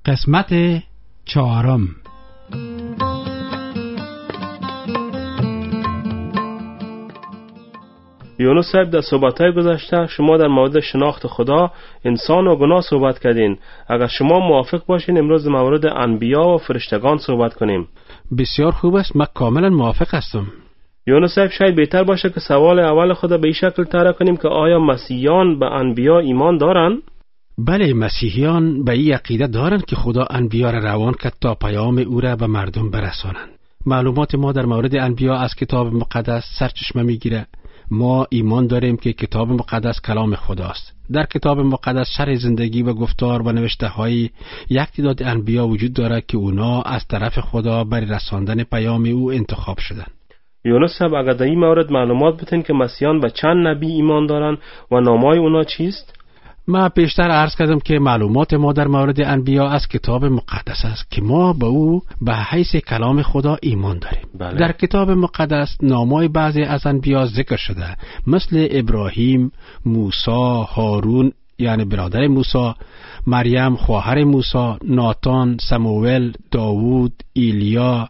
قسمت 4. یونس صاحب، در صحبت‌های گذشته شما در مورد شناخت خدا، انسان و گناه صحبت کردین. اگر شما موافق باشین امروز در مورد انبیا و فرشتگان صحبت کنیم. بسیار خوب است، من کاملا موافق هستم. یونس صاحب، شاید بهتر باشه که سوال اول خدا به این شکل طرح کنیم که آیا مسیحیان به انبیا ایمان دارن؟ بله، مسیحیان به این عقیده دارند که خدا انبیا را روان کرد تا پیام او را به مردم برسانند. معلومات ما در مورد انبیا از کتاب مقدس سرچشمه میگیره. ما ایمان داریم که کتاب مقدس کلام خداست. در کتاب مقدس شرح زندگی و گفتار و نوشته های یک تعداد انبیا وجود دارد که اونا از طرف خدا برای رساندن پیام او انتخاب شدند. یونس صاحب، اگر در این مورد معلومات بتین که مسیحیان به چند نبی ایمان دارن و نامای اونا چیست؟ ما پیشتر عرض کردم که معلومات ما در مورد انبیا از کتاب مقدس است که ما به او به حیث کلام خدا ایمان داریم. بله. در کتاب مقدس نامای بعضی از انبیا ذکر شده، مثل ابراهیم، موسی، هارون یعنی برادر موسی، مریم خواهر موسی، ناتان، سموئل، داوود، ایلیا،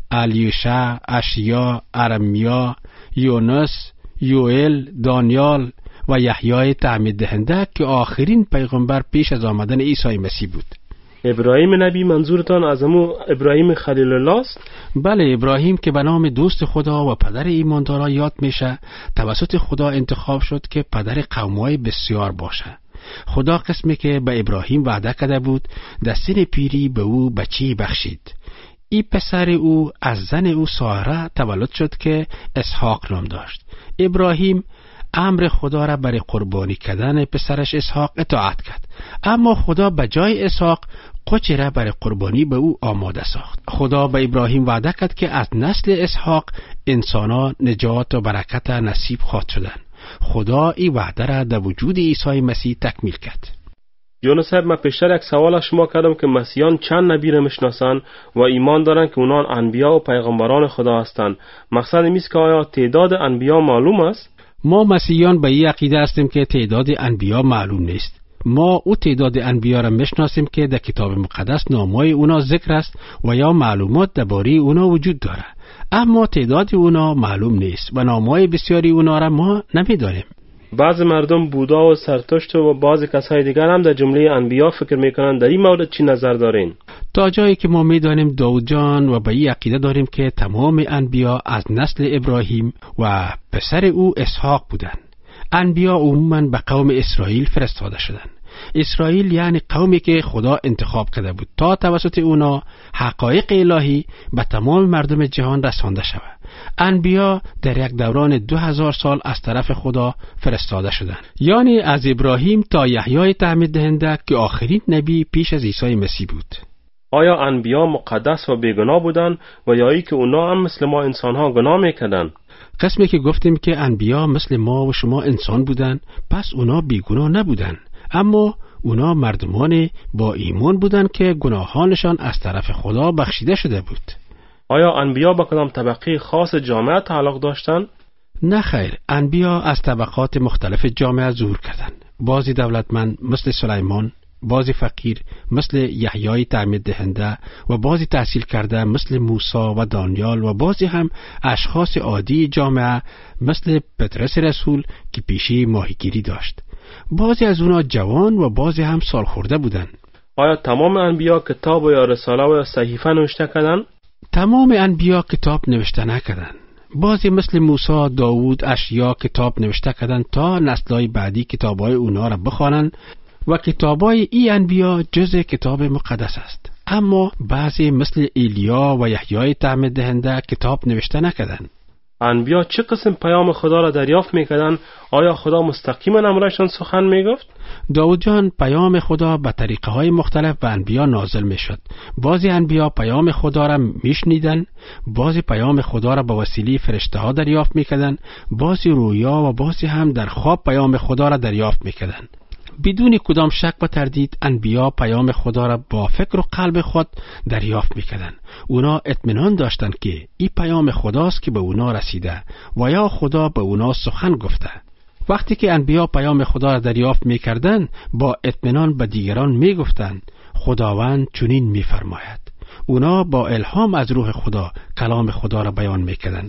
الیشع، اشعیا، ارمیا، یونس، یوئیل، دانیال و یحیای تعمید دهنده که آخرین پیغمبر پیش از آمدن عیسی مسیح بود. ابراهیم نبی منظورتان از همون ابراهیم خلیل الله است؟ بله، ابراهیم که به نام دوست خدا و پدر ایمانداران یاد میشه، توسط خدا انتخاب شد که پدر قوم‌های بسیار باشه. خدا قسمی که به ابراهیم وعده کرده بود در سن پیری به او بچی بخشید. این پسر او از زن او ساره تولد شد که اسحاق نام داشت. ابراهیم امر خدا را برای قربانی کردن پسرش اسحاق اطاعت کرد، اما خدا به جای اسحاق قوچی را برای قربانی به او آماده ساخت. خدا به ابراهیم وعده کرد که از نسل اسحاق انسانان نجات و برکت نصیب خواهد شدند. خدا این وعده را در وجود عیسی مسیح تکمیل کرد. یونس صاحب، من پیشتر یک سوال از شما کردم که مسیحیان چند نبی را میشناسن و ایمان دارن که اونان انبیا و پیغمبران خدا هستند. مقصد این است که آیا تعداد انبیا معلوم است؟ ما مسیحیان به این عقیده هستیم که تعداد انبیا معلوم نیست. ما او تعداد انبیا را میشناسیم که در کتاب مقدس نامای اونا ذکر است و یا معلومات درباره اونا وجود داره، اما تعداد اونا معلوم نیست و نامای بسیاری اونا را ما نمیدانیم. بعض مردم بودا و زرتشت و بعض کسای دیگر هم در جمله انبیا فکر میکنن. در این مورد چی نظر دارین؟ تا جایی که ما میدانیم داود جان و به این عقیده داریم که تمام انبیا از نسل ابراهیم و پسر او اسحاق بودند. انبیا عموماً به قوم اسرائیل فرستاده شدند. اسرائیل یعنی قومی که خدا انتخاب کرده بود تا توسط اونا حقایق الهی به تمام مردم جهان رسانده شود. انبیا در یک دوران 2000 سال از طرف خدا فرستاده شدند، یعنی از ابراهیم تا یحیای تعمید دهنده که آخرین نبی پیش از عیسی مسیح بود. آیا انبیا مقدس و بیگناه بودند و یا ای که اونا هم مثل ما انسانها گناه میکردند؟ قسمی که گفتیم که انبیا مثل ما و شما انسان بودند، پس اونا بیگناه نبودند، اما اونا مردمان با ایمان بودند که گناهانشان از طرف خدا بخشیده شده بود. آیا انبیا با کدام طبقه خاص جامعه تعلق داشتند؟ نه خیر، انبیا از طبقات مختلف جامعه ظهور کردند. بعضی دولتمند مثل سلیمان، بعضی فقیر مثل یحیای تعمید دهنده و بعضی تحصیل کرده مثل موسی و دانیال و بعضی هم اشخاص عادی جامعه مثل پطرس رسول که پیشه ماهیگیری داشت. بعضی از اونا جوان و بعضی هم سالخورده بودند. آیا تمام انبیا کتاب و یا رساله و یا صحیفه نوشته کردند؟ تمام انبیا کتاب نوشته نکردند. بعضی مثل موسی، داوود، اشعیا کتاب نوشته کردند تا نسل‌های بعدی کتاب‌های اونا را بخوانند و کتاب‌های این انبیا جزء کتاب مقدس است. اما بعضی مثل ایلیا و یحیای تعمید دهنده کتاب نوشته نکردند. انبیا چه قسم پیام خدا را دریافت میکردند؟ آیا خدا مستقیما امرشان سخن میگفت؟ داود جان، پیام خدا به طریقه های مختلف به انبیا نازل میشد. بعضی انبیا پیام خدا را میشنیدند، بعضی پیام خدا را به وسیله فرشته ها دریافت میکردند، بعضی رویا و بعضی هم در خواب پیام خدا را دریافت میکردند. بدون کدام شک و تردید انبیا پیام خدا را با فکر و قلب خود دریافت میکردند. اونا اطمینان داشتند که این پیام خداست که به اونا رسیده و یا خدا به اونا سخن گفته. وقتی که انبیا پیام خدا را دریافت میکردند با اطمینان به دیگران میگفتند خداوند چنین می‌فرماید. اونا با الهام از روح خدا کلام خدا را بیان می‌کردند.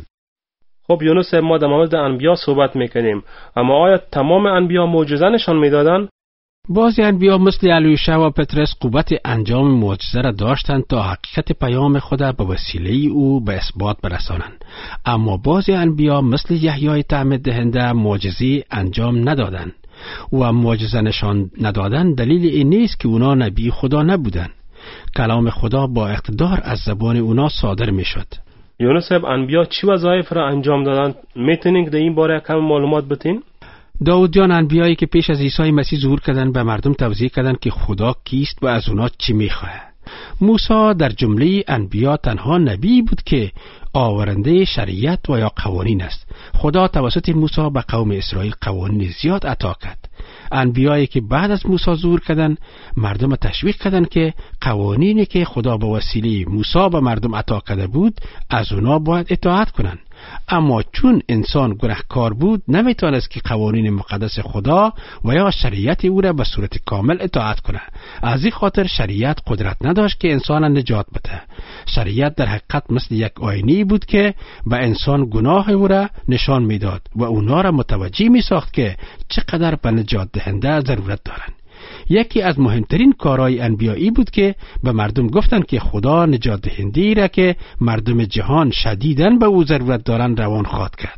خب یونس، ما در مورد انبیا صحبت میکنیم، اما آیا تمام انبیا معجزه نشان میدادند؟ بعضی انبیا مثل الیشع و پطرس قوت انجام معجزه را داشتند تا حقیقت پیام خدا به وسیله او به اثبات برسانند، اما بعضی انبیا مثل یحیی تعمید دهنده معجزه انجام ندادند و معجزه نشان ندادن دلیل این نیست که اونا نبی خدا نبودند. کلام خدا با اقتدار از زبان اونا صادر میشد. یونس، انبیا چی وظایف را انجام دادند؟ میتونید در این باره کم معلومات بتین؟ داود جان انبیایی که پیش از عیسی مسیح ظهور کردند به مردم توضیح کردند که خدا کیست و از اونا چی میخواه. موسی در جمله انبیا تنها نبی بود که آورنده شریعت و یا قوانین است. خدا توسط موسی به قوم اسرائیل قوانین زیاد عطا کرد. انبیایی که بعد از موسی ظهور کردند مردم تشویق کردند که قوانینی که خدا به وسیله موسی به مردم عطا کرده بود از اونا باید اطاعت کنند. اما چون انسان گناهکار بود نمیتونست که قوانین مقدس خدا و یا شریعت او را به صورت کامل اطاعت کنه. از این خاطر شریعت قدرت نداشت که انسان نجات بده. شریعت در حقیقت مثل یک آینه بود که به انسان گناه او را نشان میداد و اونا را متوجه می ساخت که چقدر به نجات دهنده ضرورت دارند. یکی از مهمترین کارهای انبیایی بود که به مردم گفتند که خدا نجات دهنده را که مردم جهان شدیداً به او ضرورت دارند روان خواهد کرد.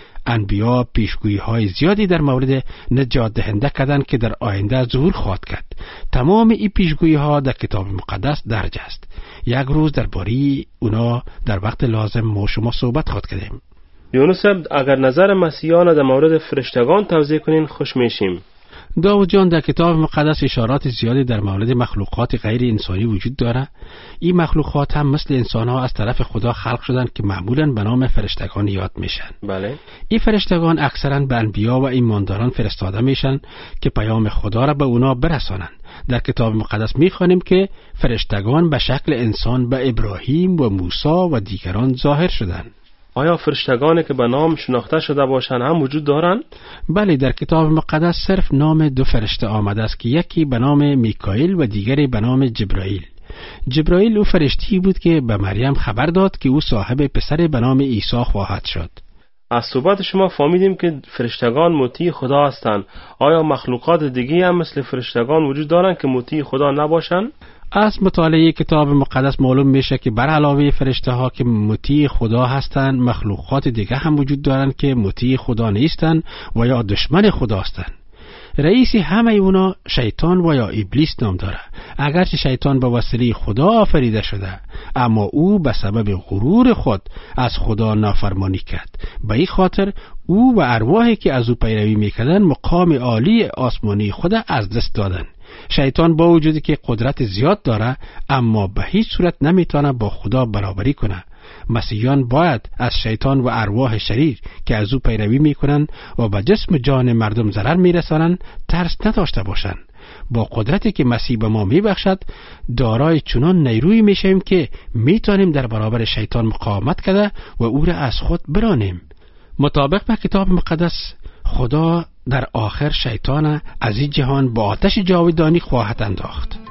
انبیا پیشگویی های زیادی در مورد نجات دهنده کردند که در آینده ظهور خواهد کرد. تمام این پیشگویی ها در کتاب مقدس درج است. یک روز درباره اونا در وقت لازم ما شما صحبت خواهد کردیم. یونس، اگر نظر مسیحیان در مورد فرشتگان توضیح کنین خوش میشیم. داود جان در کتاب مقدس اشارات زیادی در مورد مخلوقات غیر انسانی وجود داره. این مخلوقات هم مثل انسان ها از طرف خدا خلق شدند که معمولاً به نام فرشتگان یاد میشن. بله. این فرشتگان اکثراً به انبیا و ایمانداران فرستاده میشن که پیام خدا را به اونا برسانند. در کتاب مقدس میخوانیم که فرشتگان به شکل انسان به ابراهیم و موسی و دیگران ظاهر شدند. آیا فرشتگانی که به نام شناخته شده باشند هم وجود دارند؟ بله، در کتاب مقدس صرف نام دو فرشته آمده است که یکی به نام میکائیل و دیگری به نام جبرائیل. جبرائیل او فرشتی بود که به مریم خبر داد که او صاحب پسر به نام عیسی خواهد شد. از صحبت شما فهمیدیم که فرشتگان مطیع خدا هستند. آیا مخلوقات دیگه هم مثل فرشتگان وجود دارند که مطیع خدا نباشند؟ از مطالعه کتاب مقدس معلوم میشه که بر علاوه فرشته ها که مطیع خدا هستند مخلوقات دیگه هم وجود دارند که مطیع خدا نیستند و یا دشمن خدا هستند. رئیس همه اونا شیطان و یا ابلیس نام داره. اگرچه شیطان به وسیله خدا آفریده شده اما او به سبب غرور خود از خدا نافرمانی کرد. به این خاطر او و ارواحی که از او پیروی میکردن مقام عالی آسمانی خود از دست دادن. شیطان با وجودی که قدرت زیاد داره اما به هیچ صورت نمیتونه با خدا برابری کنه. مسیحیان باید از شیطان و ارواح شریر که از او پیروی میکنن و به جسم جان مردم ضرر میرسانند ترس نداشته باشند. با قدرتی که مسیح به ما میبخشد دارای چنان نیرویی میشیم که میتونیم در برابر شیطان مقاومت کرده و او را از خود برانیم. مطابق به کتاب مقدس خدا در آخر شیطان از این جهان با آتش جاودانی خواهد انداخت.